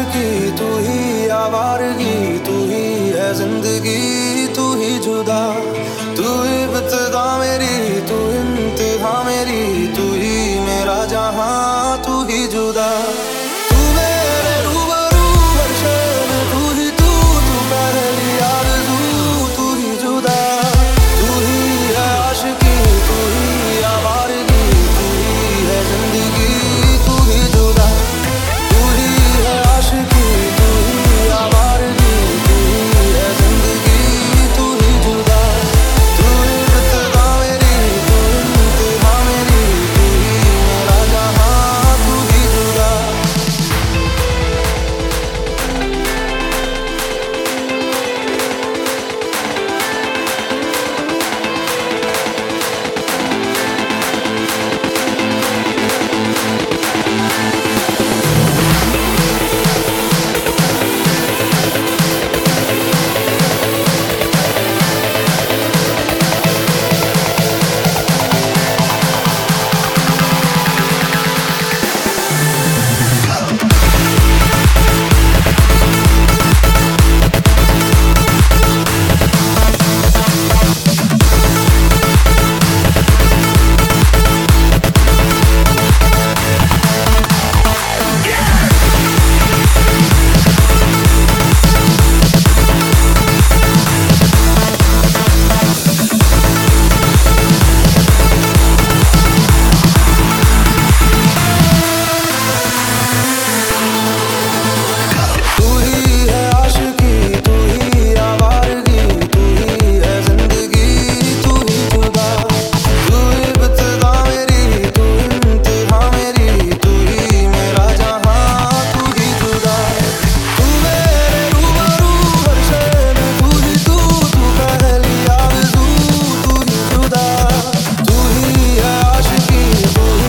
आशिकी तू ही आवारगी, तू ही है जिंदगी, तू ही जुदा, तू इब्तिदा मेरी, तू इंतहा मेरी, तू ही मेरा जहां, तू ही जुदा। तू मेरे रूबरू हर शब, तू ही तू पहली आरज़ू, तू ही जुदा, तू ही है आशिकी, तू ही आवारगी, तू ही है जिंदगी, तू ही जुदा, तू ही है आशिकी, तू ही आवारगी, तू ही है जिंदगी, तू ही जुदा, तू इब्तिदा मेरी, तू इंतहा मेरी, तू ही मेरा जहां, तू ही जुदा।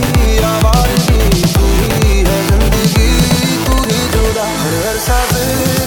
Sabe